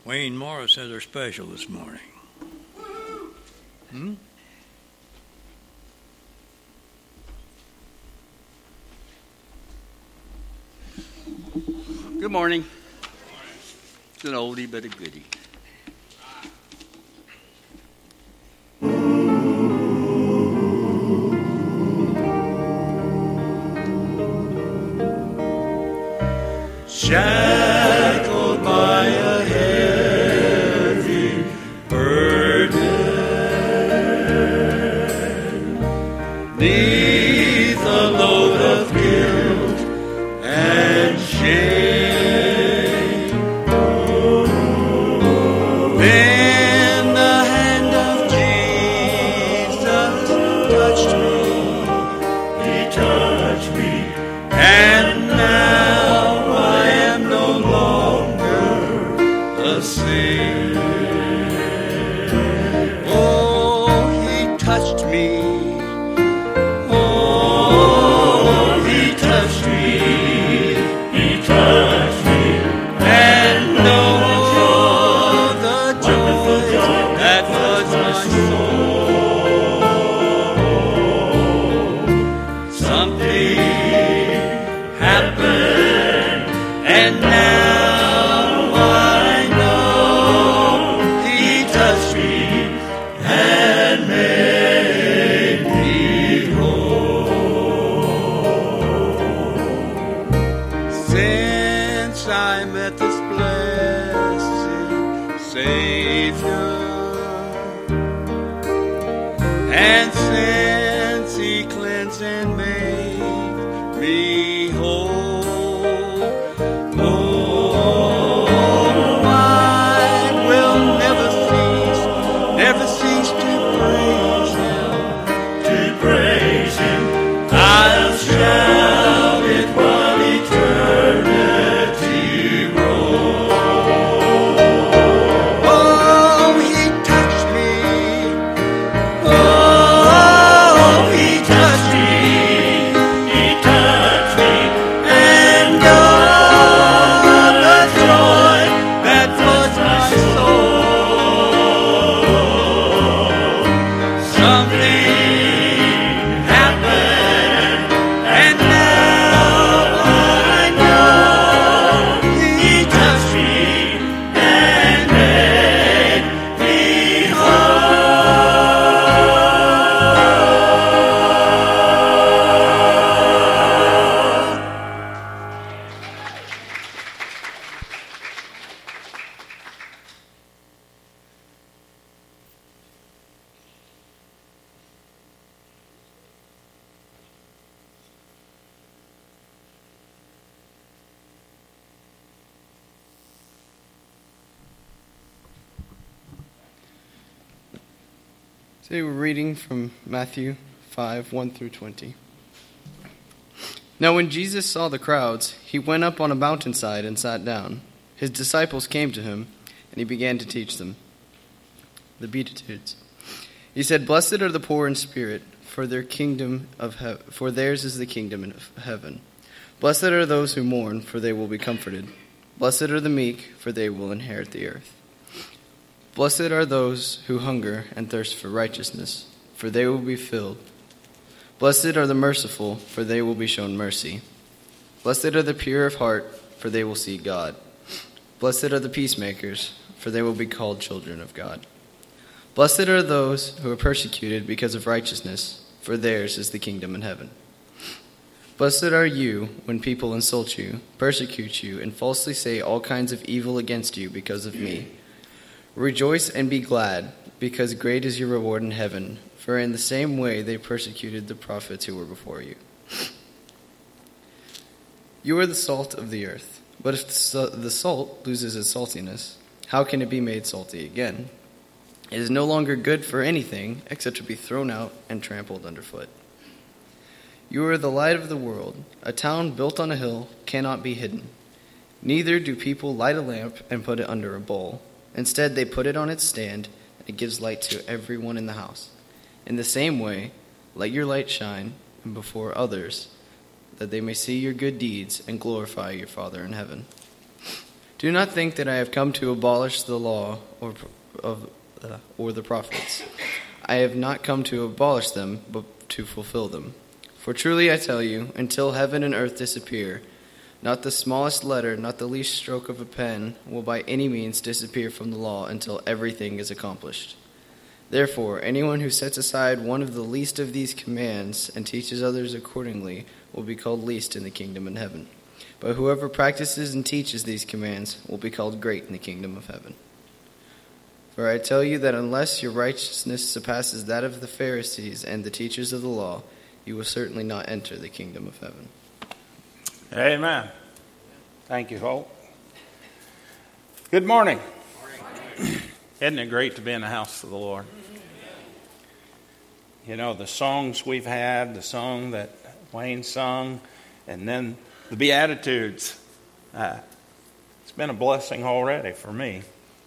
Wayne Morris has our special this morning. Good morning. It's an oldie but a goodie. Shackled by a heavy burden, neath a load of guilt and shame, then the hand of Jesus touched me. He touched me, and now I am no longer the same. Oh, he touched me. Oh, he touched me. He touched me. And oh, the joy that floods my soul. Something happened, and now I know he touched me and made me whole. Since I met this blessed Savior, and since he cleansed and made me whole, oh, I will never cease to praise him. I'll shout it while eternity rolls. Oh, he touched me. Oh, he touched me. He touched me. And oh, the joy that floods my soul. Something happened, and now I know he touched me and made me whole. Today we're reading from Matthew 5, 1 through 20. Now when Jesus saw the crowds, he went up on a mountainside and sat down. His disciples came to him, and he began to teach them the Beatitudes. He said, "Blessed are the poor in spirit, for theirs is the kingdom of heaven. Blessed are those who mourn, for they will be comforted. Blessed are the meek, for they will inherit the earth. Blessed are those who hunger and thirst for righteousness, for they will be filled. Blessed are the merciful, for they will be shown mercy. Blessed are the pure of heart, for they will see God. Blessed are the peacemakers, for they will be called children of God. Blessed are those who are persecuted because of righteousness, for theirs is the kingdom in heaven. Blessed are you when people insult you, persecute you, and falsely say all kinds of evil against you because of me. Rejoice and be glad, because great is your reward in heaven, for in the same way they persecuted the prophets who were before you. You are the salt of the earth, but if the salt loses its saltiness, how can it be made salty again? It is no longer good for anything except to be thrown out and trampled underfoot. You are the light of the world. A town built on a hill cannot be hidden. Neither do people light a lamp and put it under a bowl. Instead, they put it on its stand, and it gives light to everyone in the house. In the same way, let your light shine before others, that they may see your good deeds and glorify your Father in heaven. Do not think that I have come to abolish the law or the prophets. I have not come to abolish them, but to fulfill them. For truly I tell you, until heaven and earth disappear, not the smallest letter, not the least stroke of a pen, will by any means disappear from the law until everything is accomplished. Therefore, anyone who sets aside one of the least of these commands and teaches others accordingly will be called least in the kingdom of heaven. But whoever practices and teaches these commands will be called great in the kingdom of heaven. For I tell you that unless your righteousness surpasses that of the Pharisees and the teachers of the law, you will certainly not enter the kingdom of heaven. Amen. Thank you, Hope. Good morning. Isn't it great to be in the house of the Lord? You know, the songs we've had, the song that Wayne sung, and then the Beatitudes. It's been a blessing already for me.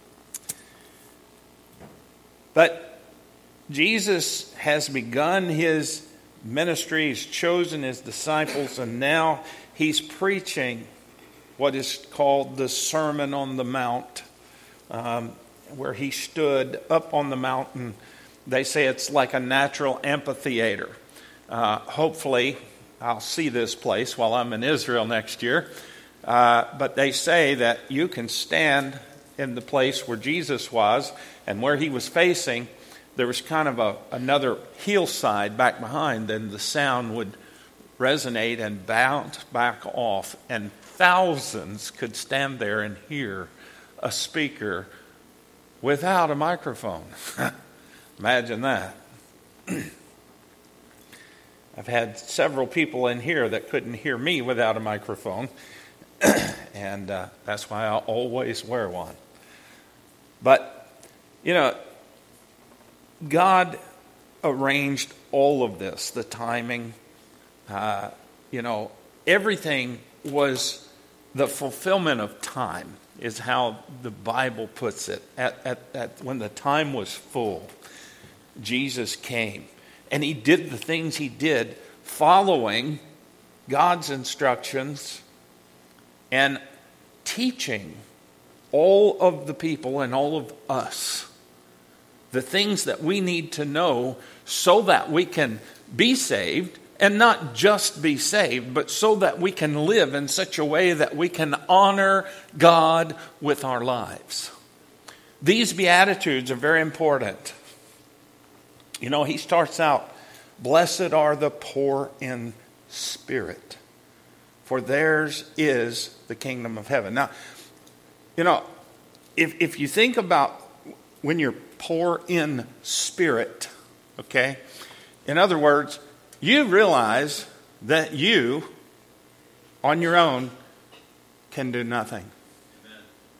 But Jesus has begun his ministry, he's chosen his disciples, and now he's preaching what is called the Sermon on the Mount, where he stood up on the mountain. They say it's like a natural amphitheater. Hopefully, I'll see this place while I'm in Israel next year. But they say that you can stand in the place where Jesus was and where he was facing. There was kind of another hillside back behind, and the sound would resonate and bounce back off, and thousands could stand there and hear a speaker without a microphone. Imagine that. I've had several people in here that couldn't hear me without a microphone, and that's why I always wear one. But, you know, God arranged all of this, the timing, everything was the fulfillment of time, is how the Bible puts it. At when the time was full, Jesus came. And he did the things he did following God's instructions and teaching all of the people and all of us the things that we need to know so that we can be saved, and not just be saved, but so that we can live in such a way that we can honor God with our lives. These Beatitudes are very important. You know, he starts out, "Blessed are the poor in spirit, for theirs is the kingdom of heaven." Now, you know, if you think about when you're poor in spirit, okay? In other words, you realize that you, on your own, can do nothing. Amen.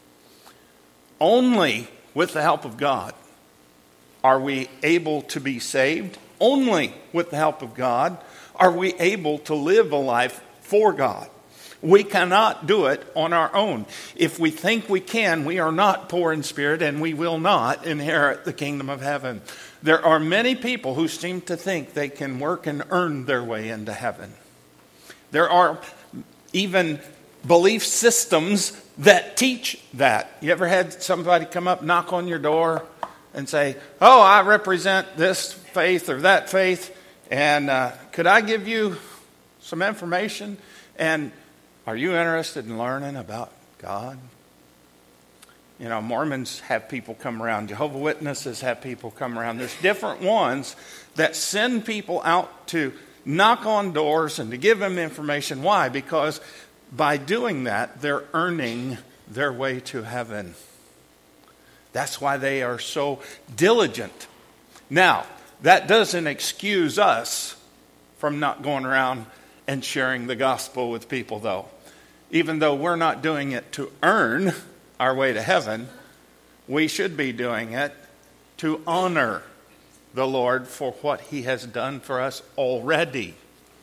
Only with the help of God are we able to be saved. Only with the help of God are we able to live a life for God. We cannot do it on our own. If we think we can, we are not poor in spirit, and we will not inherit the kingdom of heaven. There are many people who seem to think they can work and earn their way into heaven. There are even belief systems that teach that. You ever had somebody come up, knock on your door, and say, "Oh, I represent this faith or that faith, and could I give you some information? And are you interested in learning about God?" You know, Mormons have people come around. Jehovah's Witnesses have people come around. There's different ones that send people out to knock on doors and to give them information. Why? Because by doing that, they're earning their way to heaven. That's why they are so diligent. Now, that doesn't excuse us from not going around and sharing the gospel with people, though. Even though we're not doing it to earn our way to heaven, we should be doing it to honor the Lord for what he has done for us already.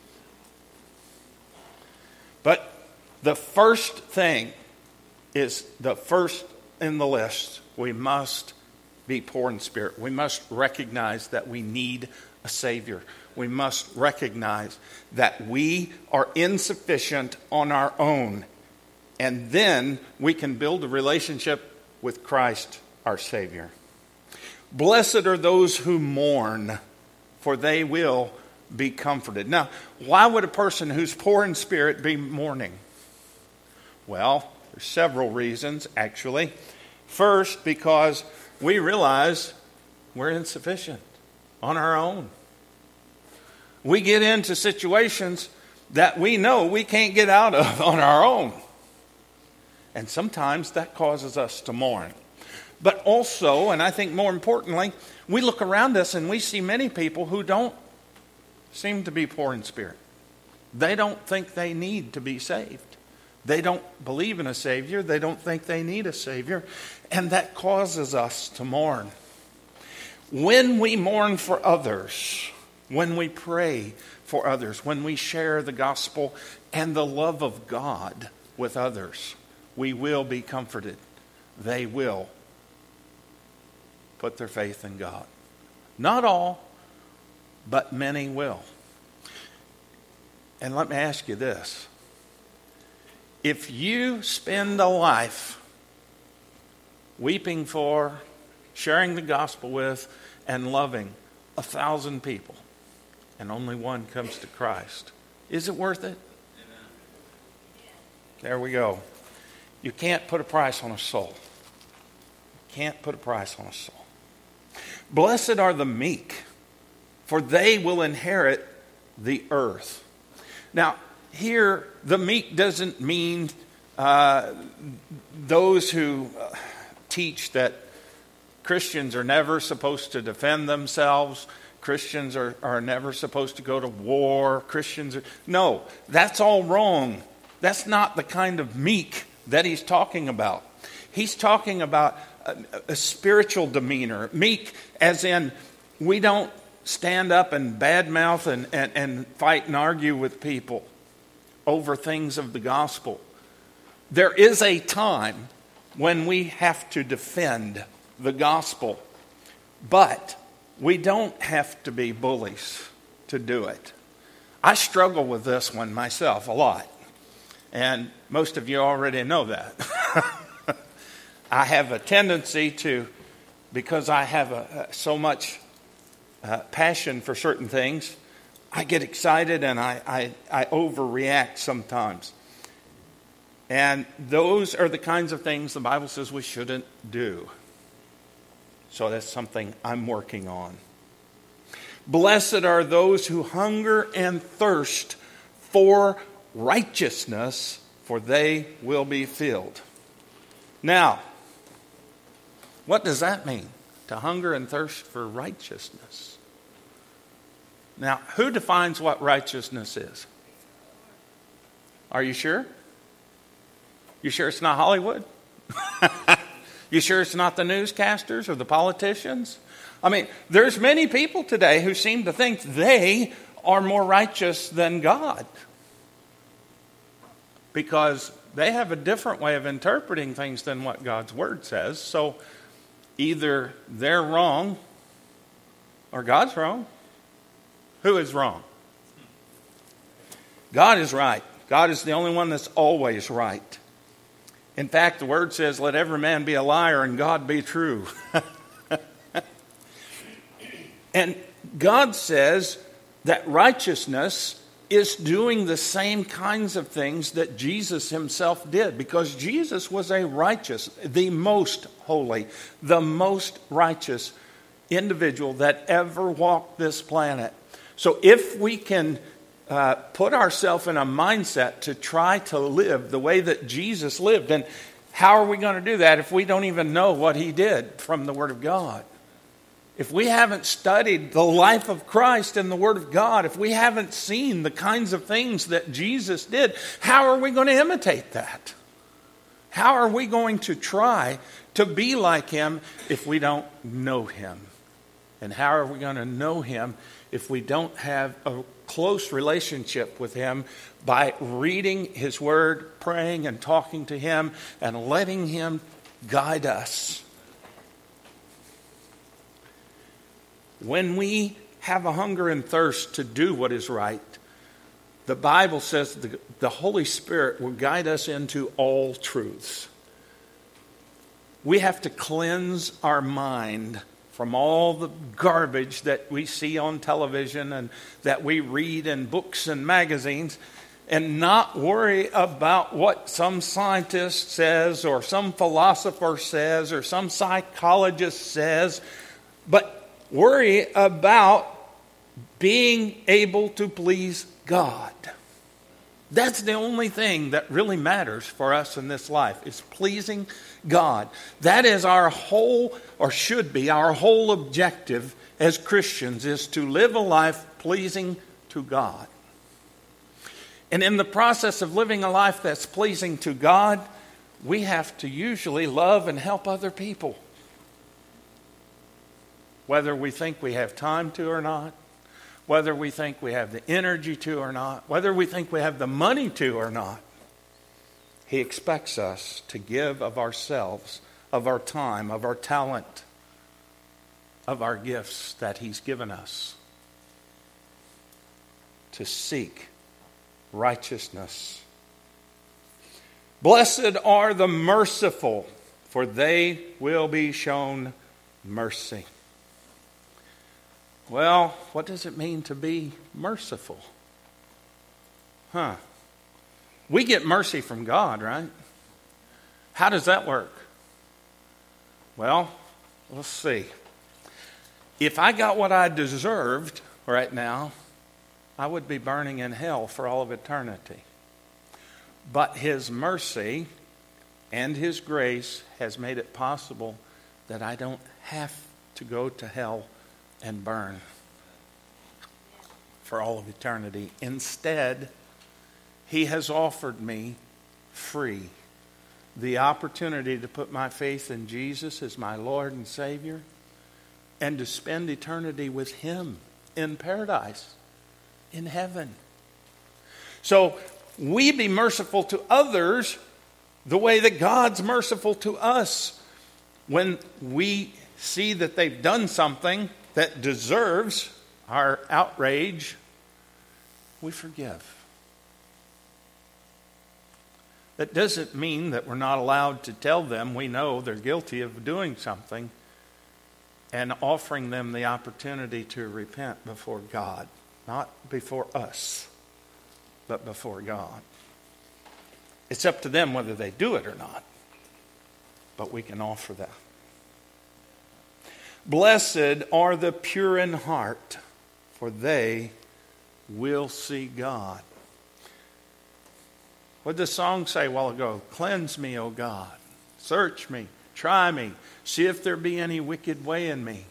But the first thing is the first in the list. We must be poor in spirit. We must recognize that we need a Savior. We must recognize that we are insufficient on our own, And then we can build a relationship with Christ, our Savior. Blessed are those who mourn, for they will be comforted. Now, why would a person who's poor in spirit be mourning? Well, there's several reasons, actually. First, because we realize we're insufficient on our own. We get into situations that we know we can't get out of on our own. And sometimes that causes us to mourn. But also, and I think more importantly, we look around us and we see many people who don't seem to be poor in spirit. They don't think they need to be saved. They don't believe in a Savior. They don't think they need a Savior. And that causes us to mourn. When we mourn for others, when we pray for others, when we share the gospel and the love of God with others, we will be comforted. They will put their faith in God. Not all, but many will. And let me ask you this. If you spend a life weeping for, sharing the gospel with, and loving 1,000 people, and only one comes to Christ, is it worth it? There we go. You can't put a price on a soul. Can't put a price on a soul. Blessed are the meek, for they will inherit the earth. Now, here, the meek doesn't mean those who teach that Christians are never supposed to defend themselves. Christians are never supposed to go to war. No, that's all wrong. That's not the kind of meek that he's talking about. He's talking about a spiritual demeanor. Meek as in we don't stand up and badmouth and fight and argue with people over things of the gospel. There is a time when we have to defend the gospel, but we don't have to be bullies to do it. I struggle with this one myself a lot, and most of you already know that. I have a tendency to, because I have so much passion for certain things, I get excited and I overreact sometimes. And those are the kinds of things the Bible says we shouldn't do. So that's something I'm working on. Blessed are those who hunger and thirst for righteousness, for they will be filled. Now, what does that mean? To hunger and thirst for righteousness. Now, who defines what righteousness is? Are you sure? You sure it's not Hollywood? You sure it's not the newscasters or the politicians? I mean, there's many people today who seem to think they are more righteous than God, because they have a different way of interpreting things than what God's Word says. So either they're wrong or God's wrong. Who is wrong? God is right. God is the only one that's always right. In fact, the Word says, let every man be a liar and God be true. And God says that righteousness is doing the same kinds of things that Jesus himself did, because Jesus was a righteous, the most holy, the most righteous individual that ever walked this planet. So if we can put ourselves in a mindset to try to live the way that Jesus lived, and how are we going to do that if we don't even know what he did from the Word of God? If we haven't studied the life of Christ in the Word of God, if we haven't seen the kinds of things that Jesus did, how are we going to imitate that? How are we going to try to be like him if we don't know him? And how are we going to know him if we don't have a close relationship with him by reading his Word, praying and talking to him, and letting him guide us? When we have a hunger and thirst to do what is right, The Bible says the Holy Spirit will guide us into all truths. We have to cleanse our mind from all the garbage that we see on television and that we read in books and magazines, and not worry about what some scientist says or some philosopher says or some psychologist says, but worry about being able to please God. That's the only thing that really matters for us in this life, is pleasing God. That is our whole, or should be our whole objective as Christians, is to live a life pleasing to God. And in the process of living a life that's pleasing to God, we have to usually love and help other people. Whether we think we have time to or not, whether we think we have the energy to or not, whether we think we have the money to or not. He expects us to give of ourselves, of our time, of our talent, of our gifts that He's given us, to seek righteousness. Blessed are the merciful, for they will be shown mercy. Well, what does it mean to be merciful? We get mercy from God, right? How does that work? Well, let's see. If I got what I deserved right now, I would be burning in hell for all of eternity. But His mercy and His grace has made it possible that I don't have to go to hell and burn for all of eternity. Instead, He has offered me free the opportunity to put my faith in Jesus as my Lord and Savior and to spend eternity with Him in paradise, in heaven. So we be merciful to others the way that God's merciful to us. When we see that they've done something that deserves our outrage, we forgive. That doesn't mean that we're not allowed to tell them we know they're guilty of doing something and offering them the opportunity to repent before God. Not before us, but before God. It's up to them whether they do it or not, but we can offer that. Blessed are the pure in heart, for they will see God. What did the song say a while ago? Cleanse me, O God. Search me, try me, see if there be any wicked way in me.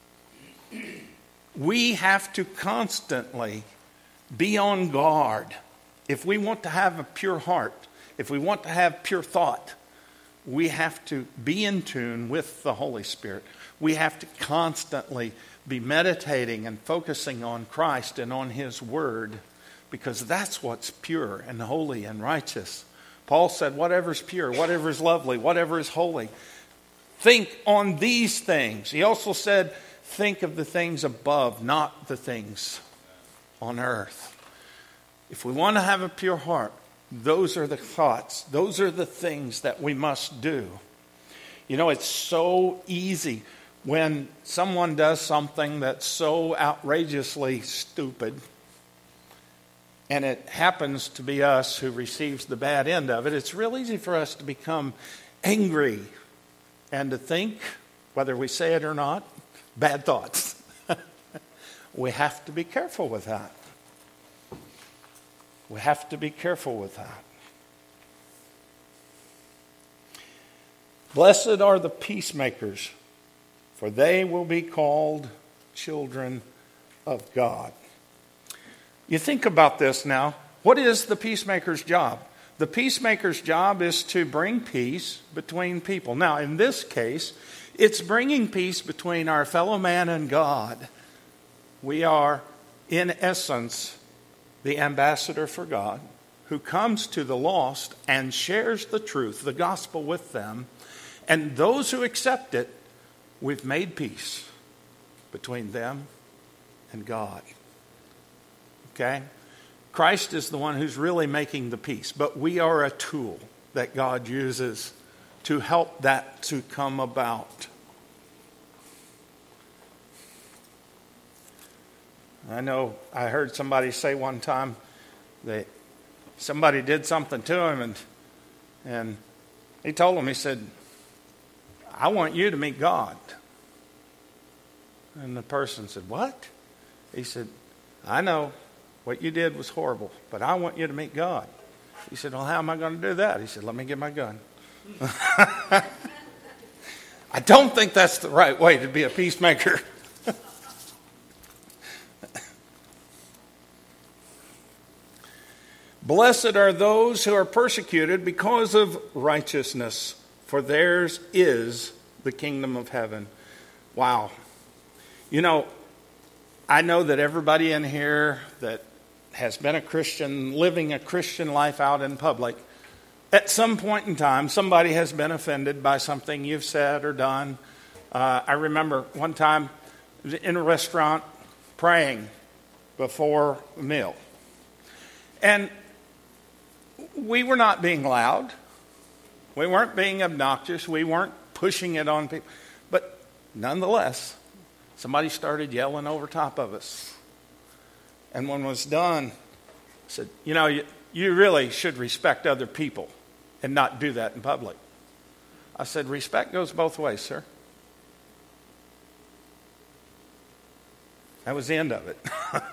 We have to constantly be on guard. If we want to have a pure heart, if we want to have pure thought, we have to be in tune with the Holy Spirit. We have to constantly be meditating and focusing on Christ and on His Word, because that's what's pure and holy and righteous. Paul said, whatever is pure, whatever is lovely, whatever is holy, think on these things. He also said, think of the things above, not the things on earth. If we want to have a pure heart, those are the thoughts, those are the things that we must do. You know, it's so easy when someone does something that's so outrageously stupid, and it happens to be us who receives the bad end of it. It's real easy for us to become angry and to think, whether we say it or not, bad thoughts. We have to be careful with that. We have to be careful with that. Blessed are the peacemakers, for they will be called children of God. You think about this now. What is the peacemaker's job? The peacemaker's job is to bring peace between people. Now, in this case, it's bringing peace between our fellow man and God. We are, in essence, the ambassador for God, who comes to the lost and shares the truth, the gospel, with them. And those who accept it, we've made peace between them and God. Okay? Christ is the one who's really making the peace, but we are a tool that God uses to help that to come about. I know I heard somebody say one time that somebody did something to him, and he told him, he said, I want you to meet God. And the person said, what? He said, I know what you did was horrible, but I want you to meet God. He said, well, how am I going to do that? He said, let me get my gun. I don't think that's the right way to be a peacemaker. Blessed are those who are persecuted because of righteousness, for theirs is the kingdom of heaven. Wow. You know, I know that everybody in here that has been a Christian, living a Christian life out in public, at some point in time, somebody has been offended by something you've said or done. I remember one time in a restaurant praying before a meal. And we were not being loud. We weren't being obnoxious. We weren't pushing it on people. But nonetheless, somebody started yelling over top of us. And when it was done, I said, you know, you really should respect other people and not do that in public. I said, respect goes both ways, sir. That was the end of it.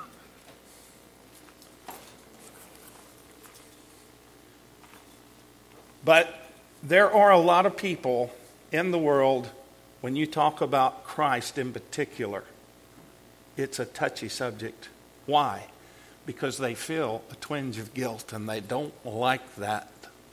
But there are a lot of people in the world, when you talk about Christ in particular, it's a touchy subject. Why? Because they feel a twinge of guilt and they don't like that.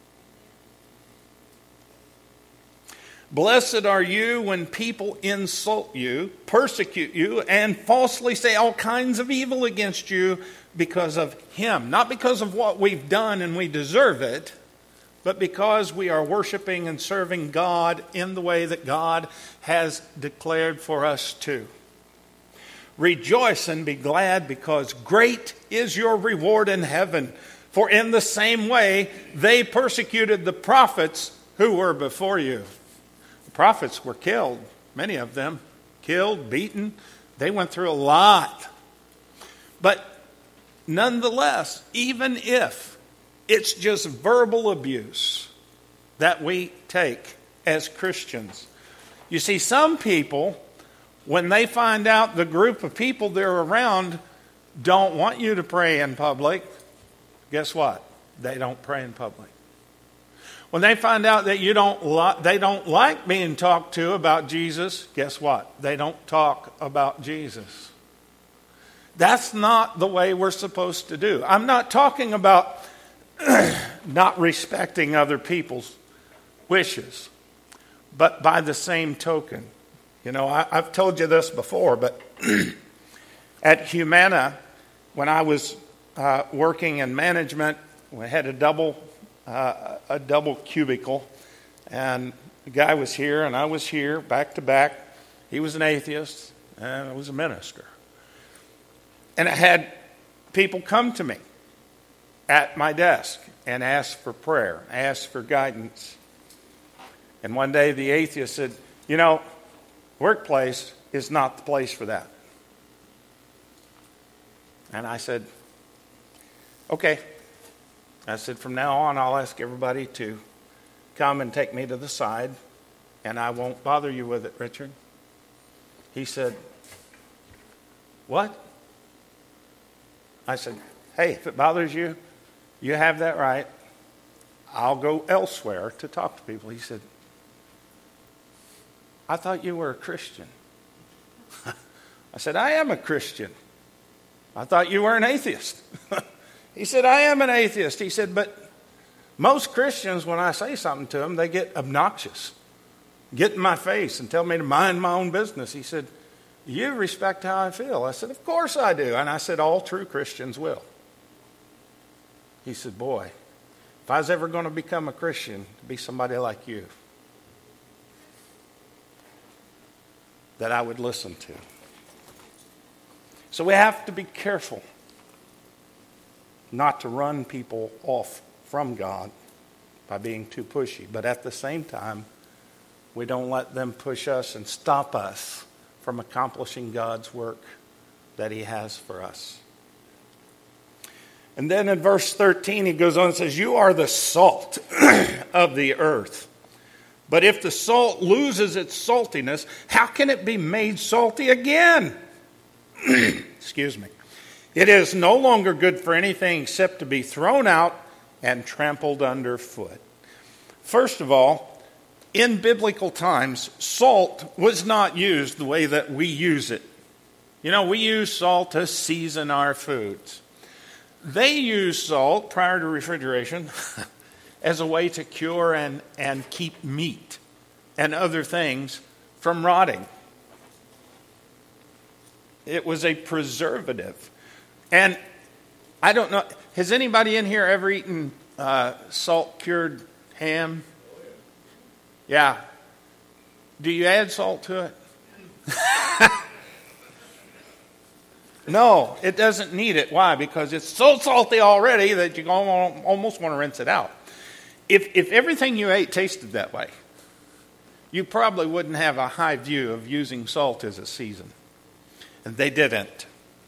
Blessed are you when people insult you, persecute you, and falsely say all kinds of evil against you because of Him. Not because of what we've done and we deserve it, but because we are worshiping and serving God in the way that God has declared for us to. Rejoice and be glad, because great is your reward in heaven. For in the same way they persecuted the prophets who were before you. The prophets were killed, many of them killed, beaten. They went through a lot. But nonetheless, even if it's just verbal abuse that we take as Christians. You see, some people, when they find out the group of people they're around don't want you to pray in public, guess what? They don't pray in public. When they find out that they don't like being talked to about Jesus, guess what? They don't talk about Jesus. That's not the way we're supposed to do. I'm not talking about not respecting other people's wishes. But by the same token, you know, I've told you this before, but at Humana, when I was working in management, we had a double cubicle, and the guy was here and I was here, back to back. He was an atheist and I was a minister. And I had people come to me at my desk and ask for prayer, ask for guidance. And one day the atheist said, you know, workplace is not the place for that. And I said, okay. I said, from now on, I'll ask everybody to come and take me to the side, and I won't bother you with it, Richard. He said, what? I said, hey, if it bothers you, you have that right. I'll go elsewhere to talk to people. He said, I thought you were a Christian. I said, I am a Christian. I thought you were an atheist. He said, I am an atheist. He said, but most Christians, when I say something to them, they get obnoxious, get in my face and tell me to mind my own business. He said, you respect how I feel. I said, of course I do. And I said, all true Christians will. He said, boy, if I was ever going to become a Christian, to be somebody like you that I would listen to. So we have to be careful not to run people off from God by being too pushy. But at the same time, we don't let them push us and stop us from accomplishing God's work that He has for us. And then in verse 13, he goes on and says, you are the salt of the earth. But if the salt loses its saltiness, how can it be made salty again? Excuse me. It is no longer good for anything except to be thrown out and trampled underfoot. First of all, in biblical times, salt was not used the way that we use it. You know, we use salt to season our foods. They used salt prior to refrigeration as a way to cure and keep meat and other things from rotting. It was a preservative. And I don't know, has anybody in here ever eaten salt-cured ham? Yeah. Do you add salt to it? No, it doesn't need it. Why? Because it's so salty already that you almost want to rinse it out. If everything you ate tasted that way, you probably wouldn't have a high view of using salt as a season. And they didn't.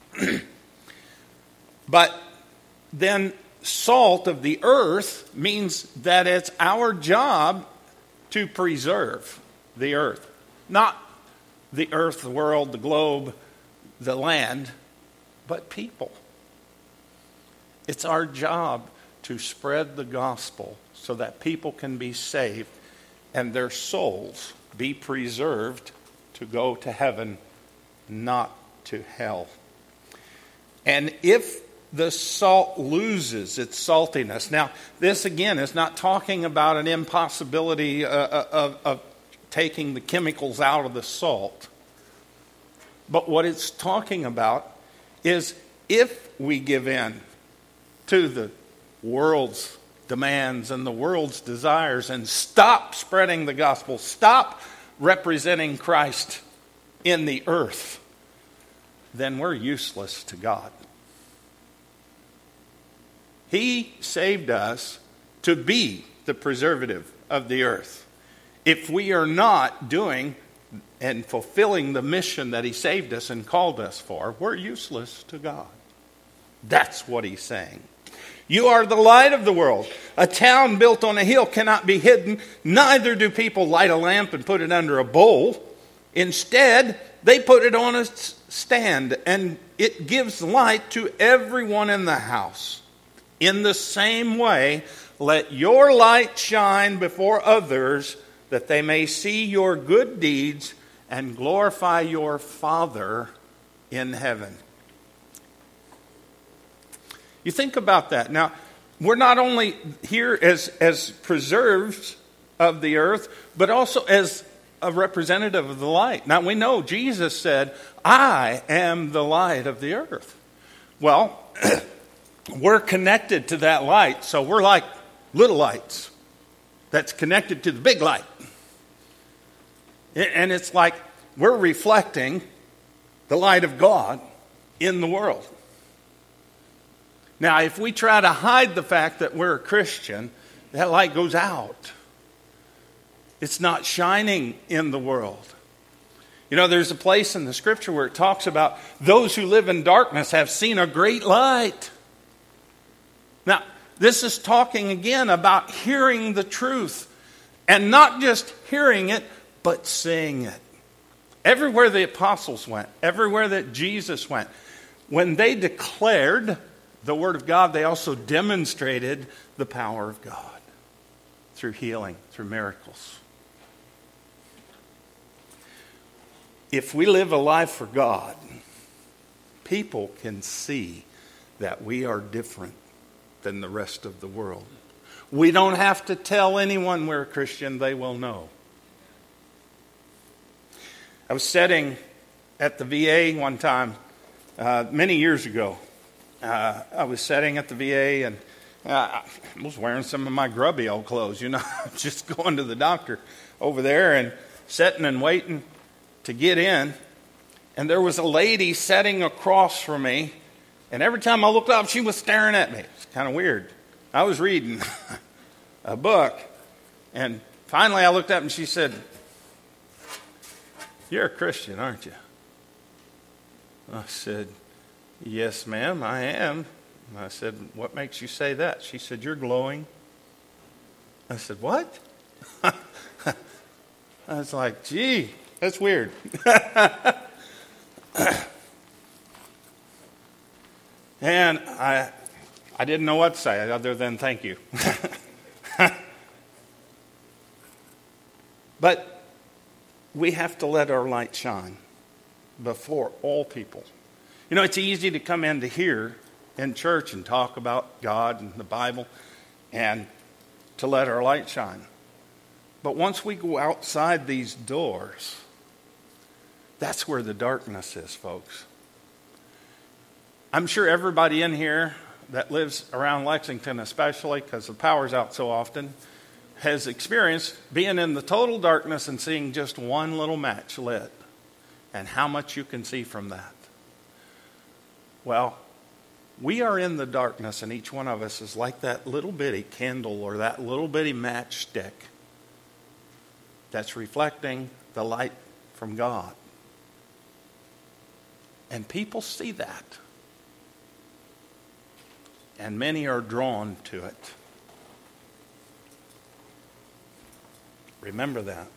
But then salt of the earth means that it's our job to preserve the earth. Not the earth, the world, the globe, the land, but people. It's our job to spread the gospel so that people can be saved and their souls be preserved to go to heaven, not to hell. And if the salt loses its saltiness. Now, this again is not talking about an impossibility of taking the chemicals out of the salt. But what it's talking about is if we give in to the world's demands and the world's desires and stop spreading the gospel, stop representing Christ in the earth, then we're useless to God. He saved us to be the preservative of the earth. If we are not doing and fulfilling the mission that He saved us and called us for, we're useless to God. That's what He's saying. You are the light of the world. A town built on a hill cannot be hidden. Neither do people light a lamp and put it under a bowl. Instead, they put it on a stand, and it gives light to everyone in the house. In the same way, let your light shine before others, that they may see your good deeds and glorify your Father in heaven. You think about that. Now, we're not only here as preservers of the earth, but also as a representative of the light. Now, we know Jesus said, I am the light of the earth. Well, we're connected to that light, so we're like little lights that's connected to the big light. And it's like we're reflecting the light of God in the world. Now, if we try to hide the fact that we're a Christian, that light goes out. It's not shining in the world. You know, there's a place in the Scripture where it talks about those who live in darkness have seen a great light. Now, this is talking again about hearing the truth. And not just hearing it, but saying it. Everywhere the apostles went, everywhere that Jesus went, when they declared the Word of God, they also demonstrated the power of God through healing, through miracles. If we live a life for God, people can see that we are different than the rest of the world. We don't have to tell anyone we're a Christian, they will know. I was sitting at the VA one time, many years ago. I was sitting at the VA and I was wearing some of my grubby old clothes, you know, just going to the doctor over there and sitting and waiting to get in. And there was a lady sitting across from me, And every time I looked up, she was staring at me. It's kind of weird. I was reading a book, and finally I looked up and she said, "You're a Christian, aren't you?" I said, "Yes, ma'am, I am." And I said, "What makes you say that?" She said, "You're glowing." I said, "What?" I was like, "Gee, that's weird." And I didn't know what to say other than thank you. But we have to let our light shine before all people. You know, it's easy to come into here in church and talk about God and the Bible and to let our light shine. But once we go outside these doors, that's where the darkness is, folks. I'm sure everybody in here that lives around Lexington, especially because the power's out so often, has experienced being in the total darkness and seeing just one little match lit, and how much you can see from that. Well, we are in the darkness, and each one of us is like that little bitty candle or that little bitty matchstick that's reflecting the light from God. And people see that. And many are drawn to it. Remember that.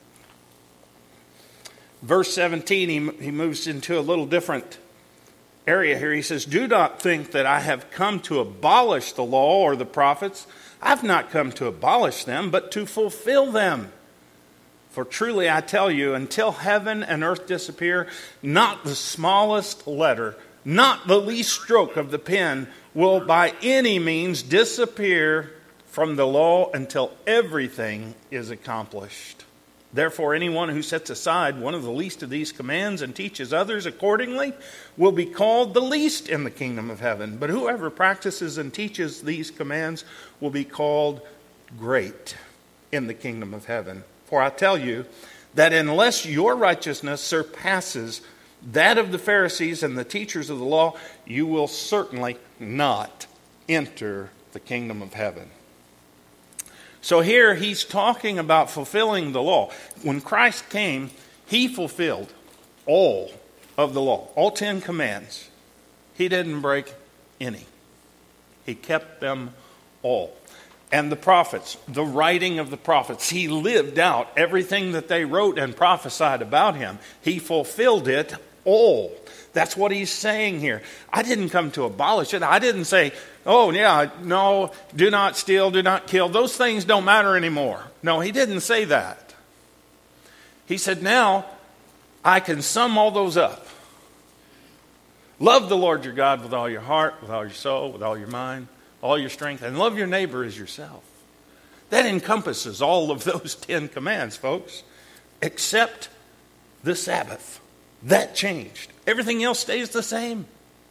Verse 17, he moves into a little different area here. He says, "Do not think that I have come to abolish the law or the prophets. I've not come to abolish them, but to fulfill them. For truly I tell you, until heaven and earth disappear, not the smallest letter, not the least stroke of the pen will by any means disappear from the law until everything is accomplished. Therefore, anyone who sets aside one of the least of these commands and teaches others accordingly will be called the least in the kingdom of heaven. But whoever practices and teaches these commands will be called great in the kingdom of heaven. For I tell you that unless your righteousness surpasses that of the Pharisees and the teachers of the law, you will certainly not enter the kingdom of heaven." So here he's talking about fulfilling the law. When Christ came, he fulfilled all of the law, all 10 commands. He didn't break any. He kept them all. And the prophets, the writing of the prophets, he lived out everything that they wrote and prophesied about him. He fulfilled it all. That's what he's saying here. I didn't come to abolish it. I didn't say, "Oh, yeah, no, do not steal, do not kill. Those things don't matter anymore." No, he didn't say that. He said, now I can sum all those up. Love the Lord your God with all your heart, with all your soul, with all your mind, all your strength, and love your neighbor as yourself. That encompasses all of those 10 commands, folks, except the Sabbath. That changed. Everything else stays the same.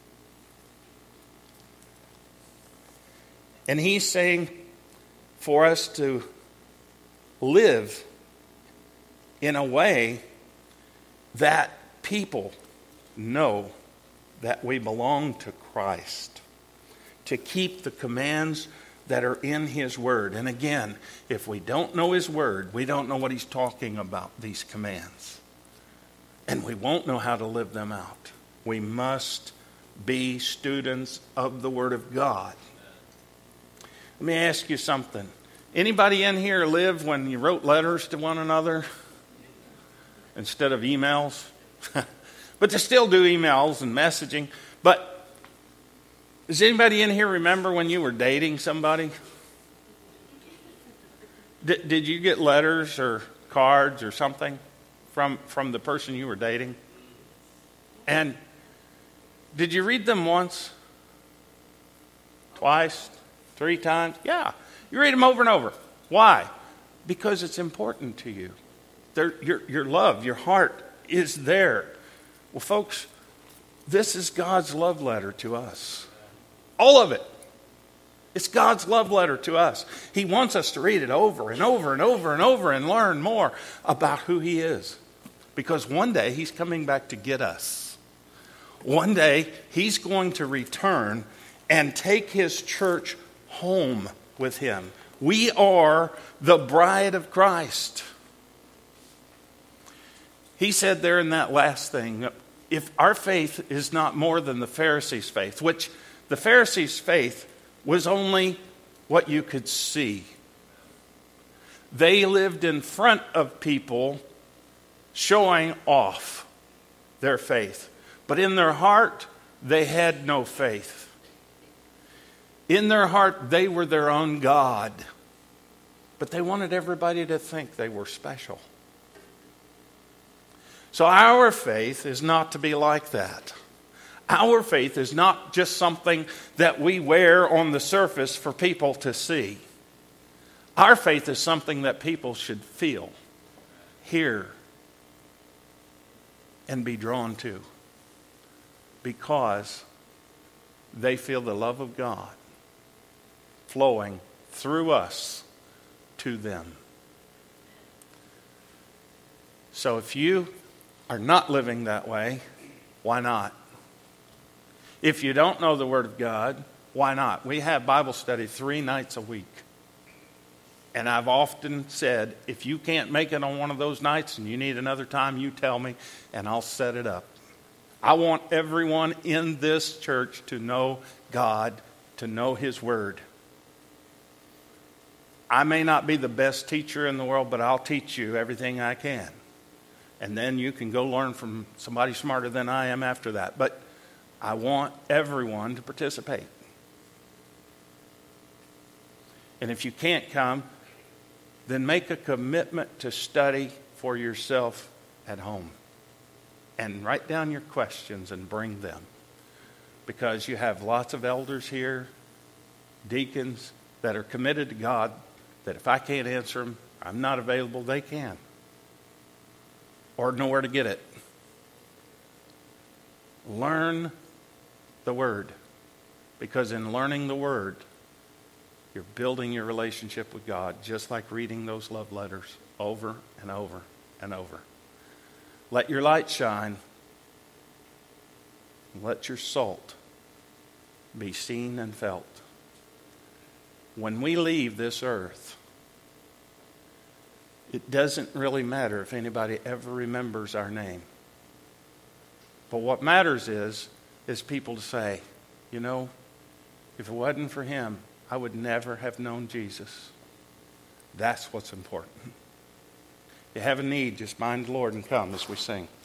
And he's saying for us to live in a way that people know that we belong to Christ. To keep the commands that are in his word. And again, if we don't know his word, we don't know what he's talking about, these commands. And we won't know how to live them out. We must be students of the Word of God. Let me ask you something. Anybody in here live when you wrote letters to one another instead of emails? But they still do emails and messaging. But does anybody in here remember when you were dating somebody? Did you get letters or cards or something from the person you were dating? And did you read them once? Twice? 3 times? Yeah. You read them over and over. Why? Because it's important to you. Your love, your heart is there. Well, folks, this is God's love letter to us. All of it. It's God's love letter to us. He wants us to read it over and over and over and over and learn more about who he is. Because one day he's coming back to get us. One day, he's going to return and take his church home with him. We are the bride of Christ. He said there in that last thing, if our faith is not more than the Pharisees' faith, which the Pharisees' faith was only what you could see. They lived in front of people showing off their faith. But in their heart, they had no faith. In their heart, they were their own God. But they wanted everybody to think they were special. So our faith is not to be like that. Our faith is not just something that we wear on the surface for people to see. Our faith is something that people should feel, hear, and be drawn to, because they feel the love of God flowing through us to them. So if you are not living that way, why not? If you don't know the Word of God, why not? We have Bible study 3 nights a week. And I've often said, if you can't make it on one of those nights and you need another time, you tell me and I'll set it up. I want everyone in this church to know God, to know His Word. I may not be the best teacher in the world, but I'll teach you everything I can. And then you can go learn from somebody smarter than I am after that. But I want everyone to participate. And if you can't come, then make a commitment to study for yourself at home. And write down your questions and bring them. Because you have lots of elders here, deacons, that are committed to God, that if I can't answer them, I'm not available, they can. Or know where to get it. Learn the Word. Because in learning the Word, you're building your relationship with God, just like reading those love letters over and over and over. Let your light shine. Let your salt be seen and felt. When we leave this earth, it doesn't really matter if anybody ever remembers our name. But what matters is people to say, you know, if it wasn't for him, I would never have known Jesus. That's what's important. If you have a need, just mind the Lord and come as we sing.